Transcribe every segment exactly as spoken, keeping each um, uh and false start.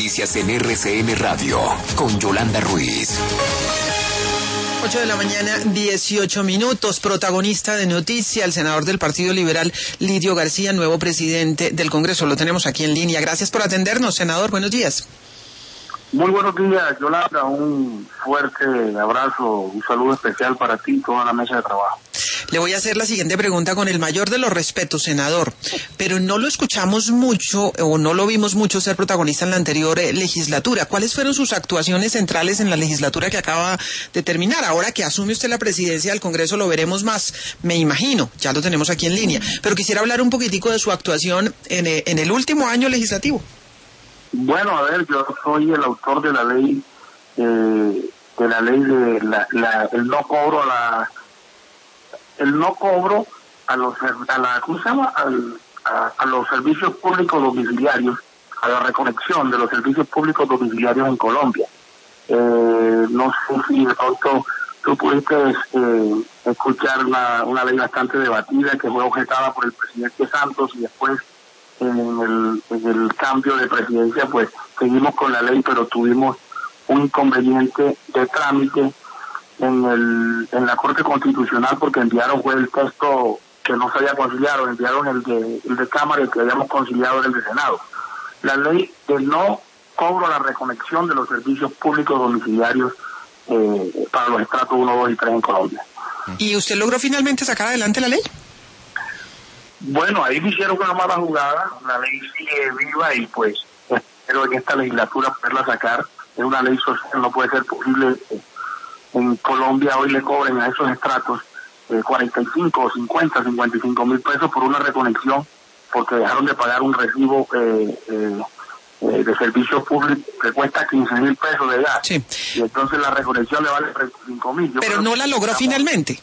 Noticias en R C N Radio, con Yolanda Ruiz. ocho de la mañana, dieciocho minutos. Protagonista de noticia, el senador del Partido Liberal, Lidio García, nuevo presidente del Congreso. Lo tenemos aquí en línea. Gracias por atendernos, senador. Buenos días. Muy buenos días, Yolanda. Un fuerte abrazo, un saludo especial para ti y toda la mesa de trabajo. Le voy a hacer la siguiente pregunta con el mayor de los respetos, senador, pero no lo escuchamos mucho o no lo vimos mucho ser protagonista en la anterior eh, legislatura. ¿Cuáles fueron sus actuaciones centrales en la legislatura que acaba de terminar? Ahora que asume usted la presidencia del Congreso lo veremos más, me imagino, ya lo tenemos aquí en línea, pero quisiera hablar un poquitico de su actuación en, eh, en el último año legislativo. Bueno, a ver, yo soy el autor de la ley, eh, de la ley de la, la, el no cobro a la... el no cobro a los a la ¿cómo se llama? Al, a, a los servicios públicos domiciliarios, a la reconexión de los servicios públicos domiciliarios en Colombia. Eh, no sé si de pronto tú pudiste eh, escuchar una, una ley bastante debatida que fue objetada por el presidente Santos y después en el, en el cambio de presidencia pues seguimos con la ley, pero tuvimos un inconveniente de trámite en el en la Corte Constitucional porque enviaron fue el texto que no se había conciliado, enviaron el de el de Cámara y el que habíamos conciliado era el de Senado. La ley de no cobro a la reconexión de los servicios públicos domiciliarios eh, para los estratos uno, dos y tres en Colombia. ¿Y usted logró finalmente sacar adelante la ley? Bueno, ahí me hicieron una mala jugada, la ley sigue viva y pues espero en esta legislatura poderla sacar. Es una ley social, no puede ser posible eh, en Colombia hoy le cobren a esos estratos eh, cuarenta y cinco, cincuenta, cincuenta y cinco mil pesos por una reconexión porque dejaron de pagar un recibo eh, eh, eh, de servicio público que cuesta quince mil pesos de gas. Sí. Y entonces la reconexión le vale treinta y cinco mil. Pero no la logró finalmente.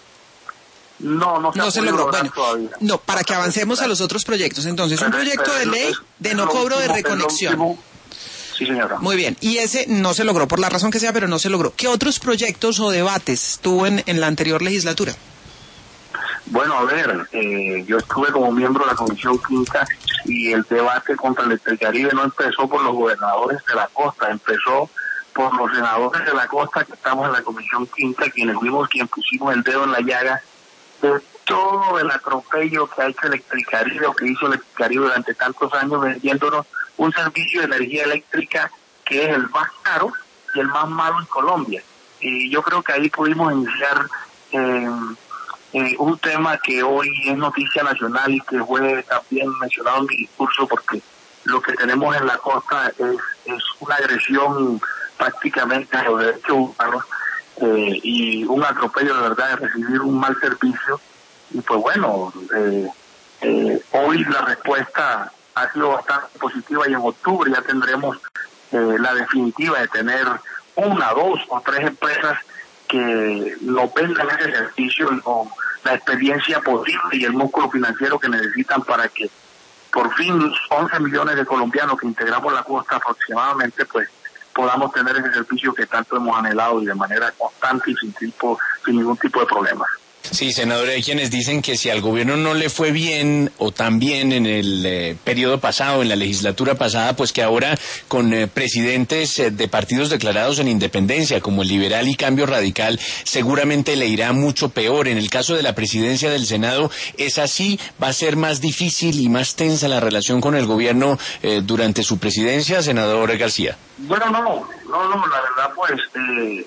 No, no se, no se logró. Bueno, todavía. No, para que avancemos a los otros proyectos. Entonces, pero, un proyecto pero, de ley es, de no cobro de reconexión. Último, sí, señora. Muy bien, y ese no se logró, por la razón que sea, pero no se logró. ¿Qué otros proyectos o debates tuvo en, en la anterior legislatura? Bueno, a ver, eh, yo estuve como miembro de la Comisión Quinta y el debate contra el Electricaribe no empezó por los gobernadores de la costa, empezó por los senadores de la costa que estamos en la Comisión Quinta, quienes fuimos quien pusimos el dedo en la llaga de todo el atropello que ha hecho Electricaribe o que hizo Electricaribe durante tantos años vendiéndonos un servicio de energía eléctrica que es el más caro y el más malo en Colombia. Y yo creo que ahí pudimos iniciar eh, eh, un tema que hoy es noticia nacional y que fue también mencionado en mi discurso porque lo que tenemos en la costa es, es una agresión prácticamente a los derechos humanos eh, y un atropello de verdad de recibir un mal servicio. Y pues bueno, eh, eh, hoy la respuesta ha sido bastante positiva y en octubre ya tendremos eh, la definitiva de tener una, dos o tres empresas que nos vendan ese servicio con la experiencia posible y el músculo financiero que necesitan para que por fin once millones de colombianos que integramos la costa aproximadamente pues podamos tener ese servicio que tanto hemos anhelado y de manera constante y sin tipo, sin ningún tipo de problemas. Sí, senador, hay quienes dicen que si al gobierno no le fue bien o tan bien en el eh, periodo pasado, en la legislatura pasada, pues que ahora con eh, presidentes eh, de partidos declarados en independencia, como el Liberal y Cambio Radical, seguramente le irá mucho peor. En el caso de la presidencia del Senado, ¿es así? ¿Va a ser más difícil y más tensa la relación con el gobierno eh, durante su presidencia, senador García? Bueno, no, no, no, la verdad pues... Eh,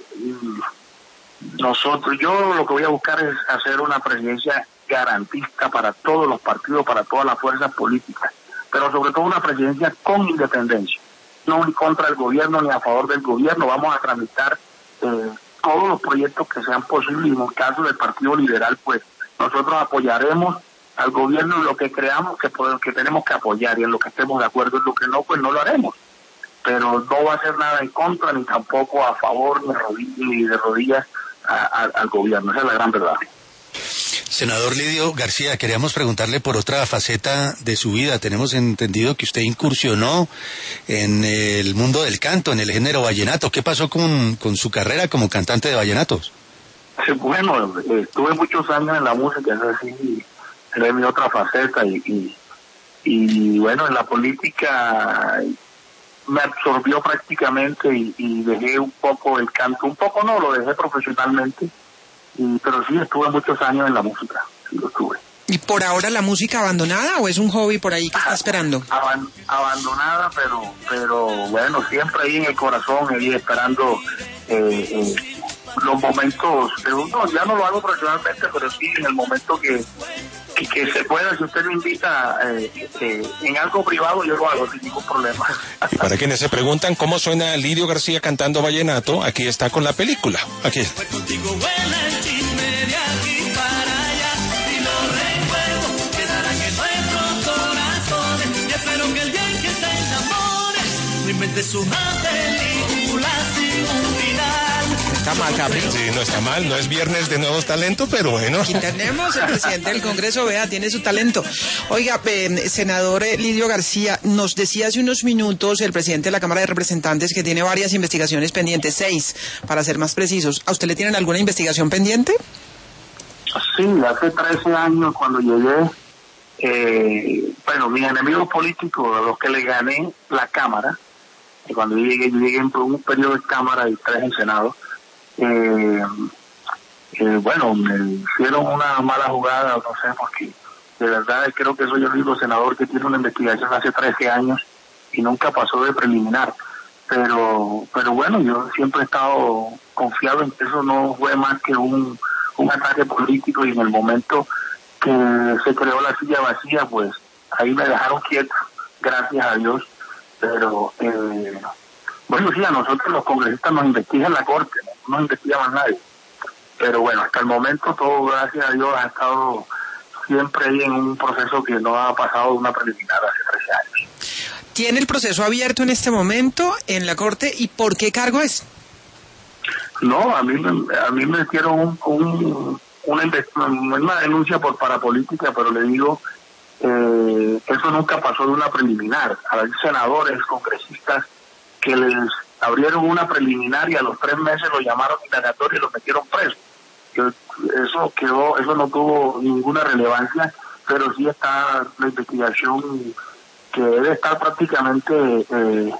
Nosotros, yo lo que voy a buscar es hacer una presidencia garantista para todos los partidos, para todas las fuerzas políticas, pero sobre todo una presidencia con independencia, no en contra del gobierno ni a favor del gobierno. Vamos a tramitar eh, todos los proyectos que sean posibles y en el caso del Partido Liberal, pues nosotros apoyaremos al gobierno en lo que creamos que, que tenemos que apoyar y en lo que estemos de acuerdo, en lo que no, pues no lo haremos. Pero no va a ser nada en contra ni tampoco a favor ni, rodillas, ni de rodillas a, a, al gobierno. Esa es la gran verdad. Senador Lidio García, queríamos preguntarle por otra faceta de su vida. Tenemos entendido que usted incursionó en el mundo del canto, en el género vallenato. ¿Qué pasó con, con su carrera como cantante de vallenatos? Bueno, eh, estuve muchos años en la música, es así, era mi otra faceta y, y, y bueno, en la política me absorbió prácticamente y, y dejé un poco el canto, un poco no, lo dejé profesionalmente, y, pero sí estuve muchos años en la música, sí lo estuve. ¿Y por ahora la música abandonada o es un hobby por ahí que está esperando? Aban, abandonada, pero pero bueno, siempre ahí en el corazón, ahí esperando eh, eh, los momentos, de, no, ya no lo hago profesionalmente, pero sí en el momento que, que, que se pueda, si usted me invita eh, eh, en algo privado, yo lo hago sin ningún problema. Y para quienes se preguntan cómo suena Lidio García cantando vallenato, aquí está con la película. Aquí. Es una película sin un final. Está mal, Gabriel. Sí, no está mal, no es viernes de nuevos talentos, pero bueno. Aquí tenemos el presidente del Congreso, vea, tiene su talento. Oiga, eh, senador eh, Lidio García, nos decía hace unos minutos el presidente de la Cámara de Representantes que tiene varias investigaciones pendientes, seis, para ser más precisos. ¿A usted le tienen alguna investigación pendiente? Sí, hace trece años cuando llegué, eh, bueno, mis enemigos políticos, a los que le gané la Cámara, y cuando yo llegué, yo llegué en un periodo de Cámara y tres en Senado, eh, eh, bueno, me hicieron una mala jugada, no sé, porque de verdad creo que soy el único senador que tiene una investigación hace trece años y nunca pasó de preliminar, pero pero bueno, yo siempre he estado confiado en que eso no fue más que un, un ataque político, y en el momento que se creó la silla vacía, pues ahí me dejaron quieto, gracias a Dios. Pero, eh, bueno, sí, a nosotros los congresistas nos investigan la Corte, no nos investiga más nadie. Pero bueno, hasta el momento todo, gracias a Dios, ha estado siempre ahí en un proceso que no ha pasado de una preliminar hace trece años. ¿Tiene el proceso abierto en este momento en la Corte y por qué cargo es? No, a mí, a mí me metieron un, un, una, una denuncia por parapolítica, pero le digo... Eh, eso nunca pasó de una preliminar. Hay senadores, congresistas que les abrieron una preliminar y a los tres meses lo llamaron indagatorio y lo metieron preso. Eso quedó, eso no tuvo ninguna relevancia, pero sí está la investigación que debe estar prácticamente, eh,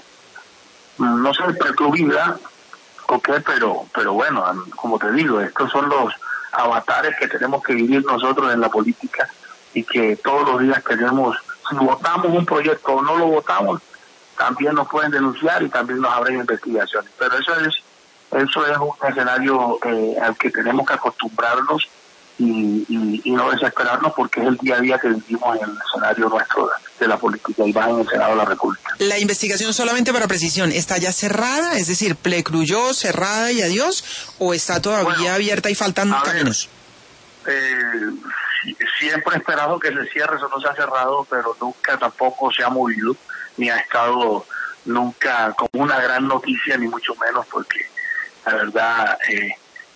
no sé, precluida, ok, pero, pero bueno, como te digo, estos son los avatares que tenemos que vivir nosotros en la política, y que todos los días tenemos, si votamos un proyecto o no lo votamos, también nos pueden denunciar y también nos abren investigaciones. Pero eso es eso es un escenario eh, al que tenemos que acostumbrarnos y, y, y no desesperarnos, porque es el día a día que vivimos en el escenario nuestro de la política y va en el Senado de la República. La investigación, solamente para precisión, ¿está ya cerrada? Es decir, precluyó, cerrada y adiós, ¿o está todavía bueno, abierta y faltan caminos? Eh, siempre he esperado que se cierre, eso no se ha cerrado, pero nunca tampoco se ha movido, ni ha estado nunca como una gran noticia, ni mucho menos, porque la verdad eh,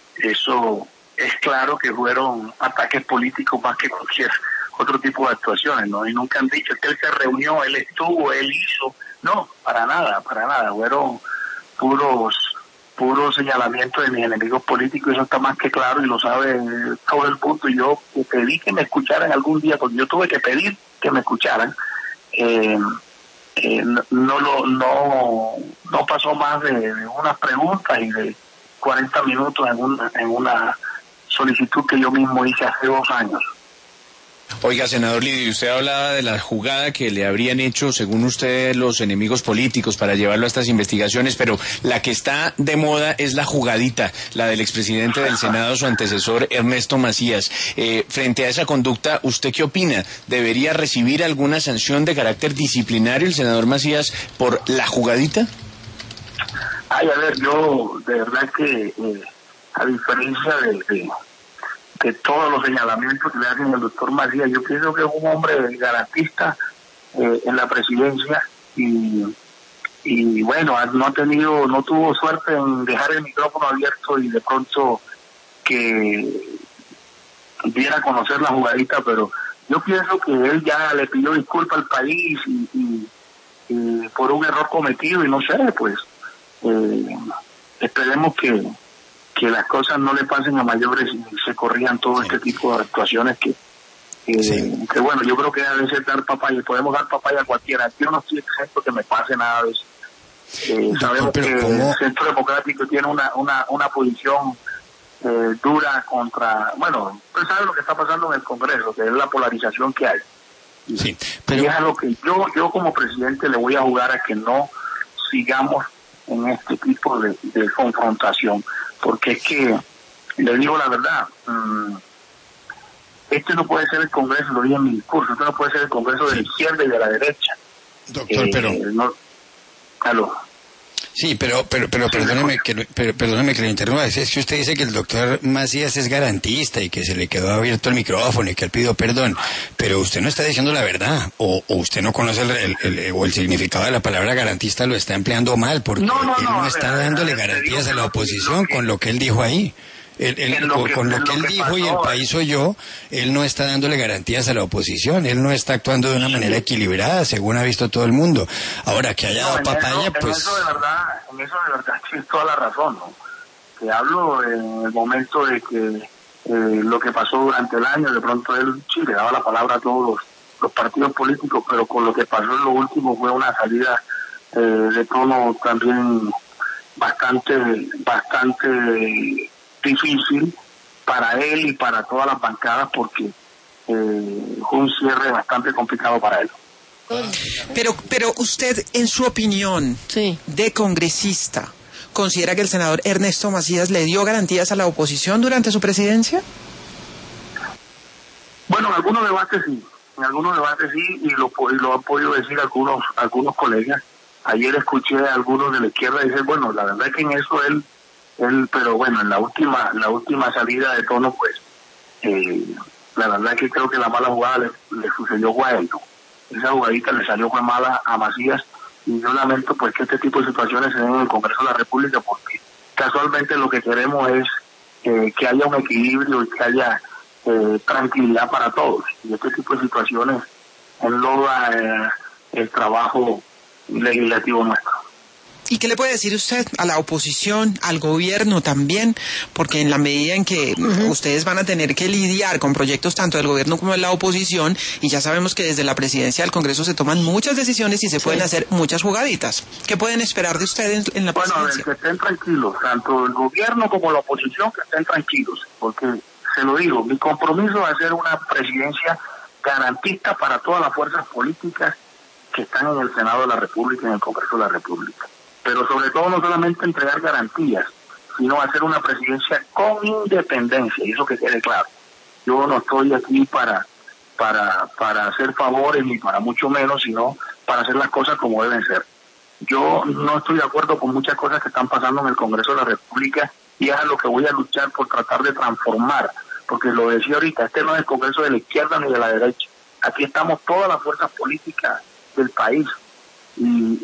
eso es claro que fueron ataques políticos más que cualquier otro tipo de actuaciones, ¿no? Y nunca han dicho que él se reunió, él estuvo, él hizo, no, para nada, para nada, fueron puros puro señalamiento de mis enemigos políticos, eso está más que claro y lo sabe todo el mundo. Y yo pedí que me escucharan algún día, porque yo tuve que pedir que me escucharan. Eh, eh, no, no, lo, no, no pasó más de, de unas preguntas y de cuarenta minutos en una, en una solicitud que yo mismo hice hace dos años. Oiga, senador Lidio, usted hablaba de la jugada que le habrían hecho, según usted, los enemigos políticos para llevarlo a estas investigaciones, pero la que está de moda es la jugadita, la del expresidente del Senado, su antecesor, Ernesto Macías. Eh, frente a esa conducta, ¿usted qué opina? ¿Debería recibir alguna sanción de carácter disciplinario el senador Macías por la jugadita? Ay, a ver, yo de verdad que, eh, a diferencia de... de... que todos los señalamientos que le hacen al doctor Macías, yo pienso que es un hombre garantista eh, en la presidencia y, y bueno, no ha tenido, no tuvo suerte en dejar el micrófono abierto y de pronto que diera a conocer la jugadita, pero yo pienso que él ya le pidió disculpas al país y, y, y por un error cometido y no sé, pues eh, esperemos que que las cosas no le pasen a mayores y se corrían todo este tipo de actuaciones que, que, sí. que bueno, yo creo que a veces dar papaya, podemos dar papaya a cualquiera, yo no estoy exento que me pase nada de eso, Eh, sabemos que ¿cómo? El Centro Democrático tiene una, una, una posición eh, dura contra, bueno, usted sabe lo que está pasando en el Congreso, que es la polarización que hay. Sí, pero... Y es a lo que yo, yo como presidente le voy a jugar a que no sigamos en este tipo de, de confrontación, porque es que, le digo la verdad, mmm, este no puede ser el Congreso, lo dije en mi discurso, este no puede ser el Congreso de la izquierda y de la derecha. Doctor, eh, pero... No, aló. Sí, pero, pero, pero perdóneme que, pero, perdóneme que le interrumpa. Es que usted dice que el doctor Macías es garantista y que se le quedó abierto el micrófono y que él pidió perdón, pero usted no está diciendo la verdad, o, o usted no conoce el, el, el, o el significado de la palabra garantista lo está empleando mal, porque no, no, él no, no está ver, dándole ver, garantías a la que, oposición que, con lo que él dijo ahí. Él, él, lo con, que, con lo que lo él que dijo pasó, y el país soy yo, él no está dándole garantías a la oposición, él no está actuando de una manera equilibrada, según ha visto todo el mundo. Ahora, que haya dado no, papaya, eso, pues... En eso de verdad, en eso de verdad tienes toda la razón, ¿no? Te hablo en el momento de que eh, lo que pasó durante el año, de pronto él sí le daba la palabra a todos los, los partidos políticos, pero con lo que pasó en lo último fue una salida eh, de tono también bastante, bastante difícil para él y para todas las bancadas, porque eh, fue un cierre bastante complicado para él. Pero, pero usted, en su opinión sí. de congresista, ¿considera que el senador Ernesto Macías le dio garantías a la oposición durante su presidencia? Bueno, en algunos debates sí, en algunos debates sí, y lo, y lo han podido decir algunos, algunos colegas. Ayer escuché a algunos de la izquierda decir, bueno, la verdad es que en eso él Él, pero bueno, en la última la última salida de tono, pues, eh, la verdad es que creo que la mala jugada le, le sucedió a él, ¿no? Esa jugadita le salió fue mala a Macías, y yo lamento pues que este tipo de situaciones se den en el Congreso de la República, porque casualmente lo que queremos es eh, que haya un equilibrio y que haya eh, tranquilidad para todos, y este tipo de situaciones enloda eh, el trabajo legislativo nuestro. ¿Y qué le puede decir usted a la oposición, al gobierno también? Porque en la medida en que uh-huh. ustedes van a tener que lidiar con proyectos tanto del gobierno como de la oposición, y ya sabemos que desde la presidencia del Congreso se toman muchas decisiones y se sí. pueden hacer muchas jugaditas. ¿Qué pueden esperar de ustedes en la bueno, presidencia? Bueno, que estén tranquilos, tanto el gobierno como la oposición, que estén tranquilos, porque se lo digo, mi compromiso va a ser una presidencia garantista para todas las fuerzas políticas que están en el Senado de la República y en el Congreso de la República. Pero sobre todo no solamente entregar garantías, sino hacer una presidencia con independencia, y eso que quede claro. Yo no estoy aquí para para para hacer favores ni para mucho menos, sino para hacer las cosas como deben ser. Yo no estoy de acuerdo con muchas cosas que están pasando en el Congreso de la República, y es a lo que voy a luchar por tratar de transformar, porque lo decía ahorita, este no es el Congreso de la izquierda ni de la derecha. Aquí estamos todas las fuerzas políticas del país, y,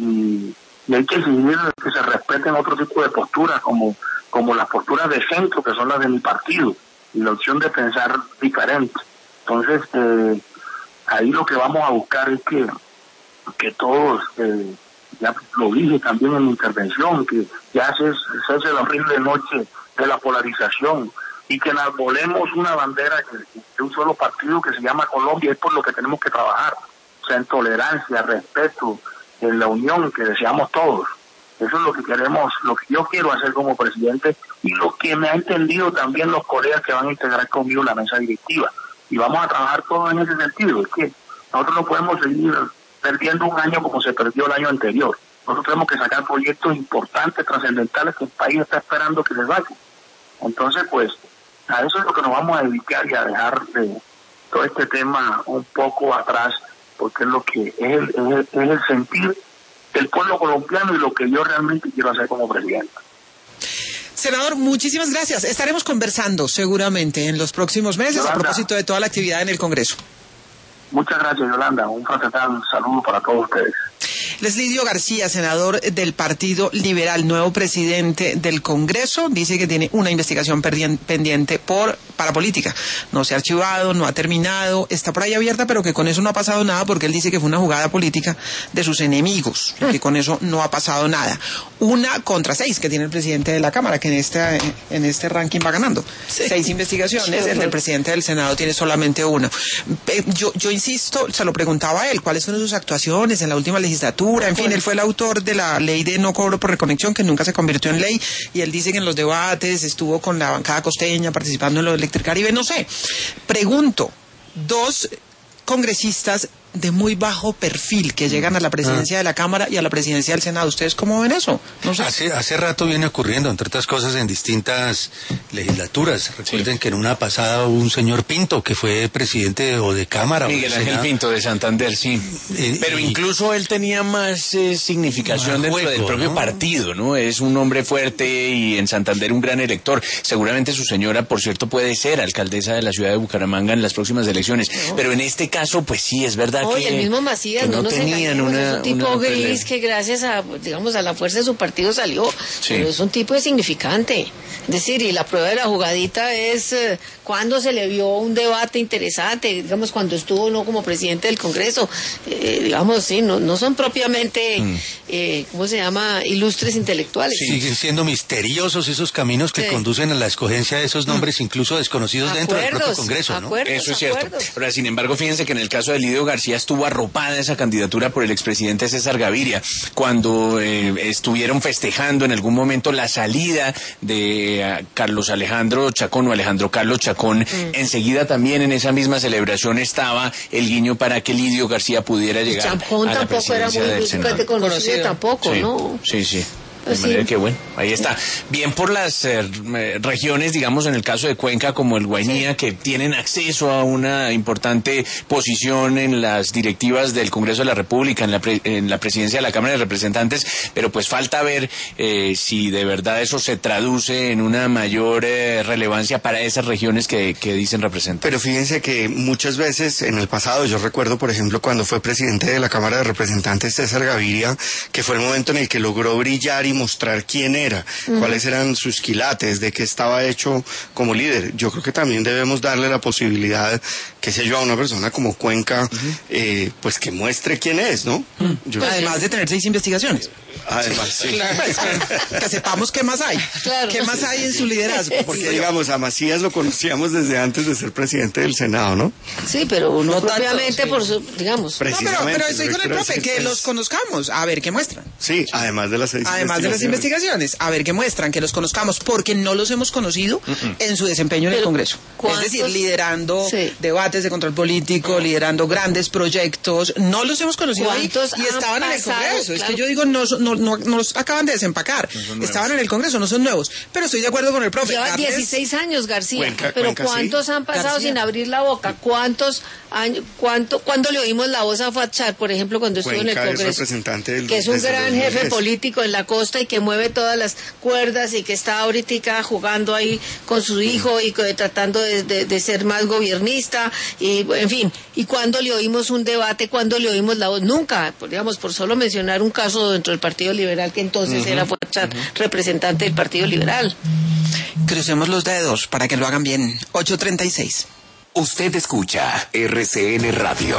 y y hay que exigir que se respeten otro tipo de posturas, como como las posturas de centro, que son las de mi partido, y la opción de pensar diferente. Entonces, eh, ahí lo que vamos a buscar es que, que todos, eh, ya lo dije también en mi intervención, que ya se, se hace la horrible noche de la polarización, y que enarbolemos una bandera de un solo partido que se llama Colombia. Es por lo que tenemos que trabajar, o sea, en tolerancia, respeto, en la unión que deseamos todos. Eso es lo que queremos, lo que yo quiero hacer como presidente, y lo que me ha entendido también los colegas que van a integrar conmigo la mesa directiva. Y vamos a trabajar todo en ese sentido. Es que nosotros no podemos seguir perdiendo un año como se perdió el año anterior. Nosotros tenemos que sacar proyectos importantes, trascendentales, que el país está esperando que les vaya. Entonces, pues, a eso es lo que nos vamos a dedicar, y a dejar de todo este tema un poco atrás, porque es lo que es el, es el, es el sentir del pueblo colombiano y lo que yo realmente quiero hacer como presidente. Senador, muchísimas gracias. Estaremos conversando seguramente en los próximos meses, Yolanda, a propósito de toda la actividad en el Congreso. Muchas gracias, Yolanda. Un fraternal saludo para todos ustedes. Leslidio García, senador del Partido Liberal, nuevo presidente del Congreso, dice que tiene una investigación pendiente por parapolítica. No se ha archivado, no ha terminado, está por ahí abierta, pero que con eso no ha pasado nada, porque él dice que fue una jugada política de sus enemigos, que con eso no ha pasado nada. Una contra seis que tiene el presidente de la Cámara, que en este, en este ranking va ganando. Sí. Seis investigaciones, sí, el del presidente del Senado tiene solamente una. Yo, yo insisto, se lo preguntaba a él, ¿cuáles fueron sus actuaciones en la última legislatura? legislatura, en fin, él fue el autor de la ley de no cobro por reconexión, que nunca se convirtió en ley, y él dice que en los debates estuvo con la bancada costeña participando en lo de Electricaribe, no sé. Pregunto, dos congresistas de muy bajo perfil que llegan a la presidencia ah. de la Cámara y a la presidencia del Senado. ¿Ustedes cómo ven eso? No sé. Hace, hace rato viene ocurriendo, entre otras cosas, en distintas legislaturas. Recuerden sí. que en una pasada hubo un señor Pinto que fue presidente o de Cámara. Miguel o Ángel Senado. Pinto de Santander, sí. Eh, Pero y, incluso él tenía más eh, significación más dentro juego, del propio ¿no? partido, ¿no? Es un hombre fuerte y en Santander un gran elector. Seguramente su señora, por cierto, puede ser alcaldesa de la ciudad de Bucaramanga en las próximas elecciones. No. Pero en este caso, pues sí, es verdad no, que... Y el mismo Macías, no, no nos tenían una, es un tipo una gris que gracias a, digamos, a la fuerza de su partido salió, sí. pero es un tipo insignificante. Es decir, y la prueba de la jugadita es eh, cuando se le vio un debate interesante, digamos, cuando estuvo no como presidente del Congreso, eh, digamos, sí, no, no son propiamente, mm. eh, ¿cómo se llama?, ilustres intelectuales. Sí, siguen siendo misteriosos esos caminos que sí. conducen a la escogencia de esos nombres, mm. incluso desconocidos acuerdos, dentro del propio Congreso, ¿no? Acuerdos, Eso es cierto. acuerdos. Ahora, sin embargo, fíjense que en el caso de Lidio García estuvo arropada esa candidatura por el expresidente César Gaviria, cuando eh, estuvieron festejando en algún momento la salida de uh, Carlos Alejandro Chacón o Alejandro Carlos Chacón, mm. enseguida también en esa misma celebración estaba el guiño para que Lidio García pudiera llegar Chacón a la presidencia del Senado. Tampoco era muy conocido, tampoco, sí, ¿no? Sí, sí. De manera que bueno, ahí está. Bien por las eh, regiones, digamos en el caso de Cuenca como el Guainía, sí. que tienen acceso a una importante posición en las directivas del Congreso de la República, en la, pre en la presidencia de la Cámara de Representantes, pero pues falta ver eh, si de verdad eso se traduce en una mayor eh, relevancia para esas regiones que, que dicen representar. Pero fíjense que muchas veces en el pasado, yo recuerdo por ejemplo cuando fue presidente de la Cámara de Representantes César Gaviria, que fue el momento en el que logró brillar y mostrar quién era, uh-huh. cuáles eran sus quilates, de qué estaba hecho como líder. Yo creo que también debemos darle la posibilidad, qué sé yo, a una persona como Cuenca, uh-huh. eh, pues que muestre quién es, ¿no? Uh-huh. Yo, Además de tener seis investigaciones. Además, sí. Claro, que sepamos qué más hay. Claro. ¿Qué más hay en su liderazgo? Porque, digamos, a Macías lo conocíamos desde antes de ser presidente del Senado, ¿no? Sí, pero no, no propiamente tanto, sí. por su, digamos. No, pero, pero estoy con el profe, que los conozcamos, a ver qué muestran. Sí, además de las seis Además de las investigaciones, a ver qué muestran, que los conozcamos, porque no los hemos conocido uh-uh. en su desempeño en el Congreso. Es decir, liderando sí. debates de control político, liderando grandes proyectos, no los hemos conocido ahí y estaban en el Congreso. Claro. Es que yo digo, no, no, no, no los acaban de desempacar, no estaban en el Congreso, no son nuevos, pero estoy de acuerdo con el profe. Lleva Darles... dieciséis años, García, Cuenca, pero Cuenca, ¿cuántos sí. han pasado García. sin abrir la boca? ¿Cuántos años, cuánto, cuándo le oímos la voz a Fatchar, por ejemplo, cuando estuvo Cuenca en el Congreso? Es representante del, que es un gran jefe político en la costa y que mueve todas las cuerdas y que está ahorita jugando ahí con su hijo y que, tratando de, de, de ser más gobiernista y en fin, y cuando le oímos un debate, cuando le oímos la voz, nunca, por, digamos, por solo mencionar un caso dentro del Partido Liberal que entonces uh-huh. era Fatchar, uh-huh. representante del Partido Liberal. Crucemos los dedos para que lo hagan bien. ocho treinta y seis. Usted escucha R C N Radio.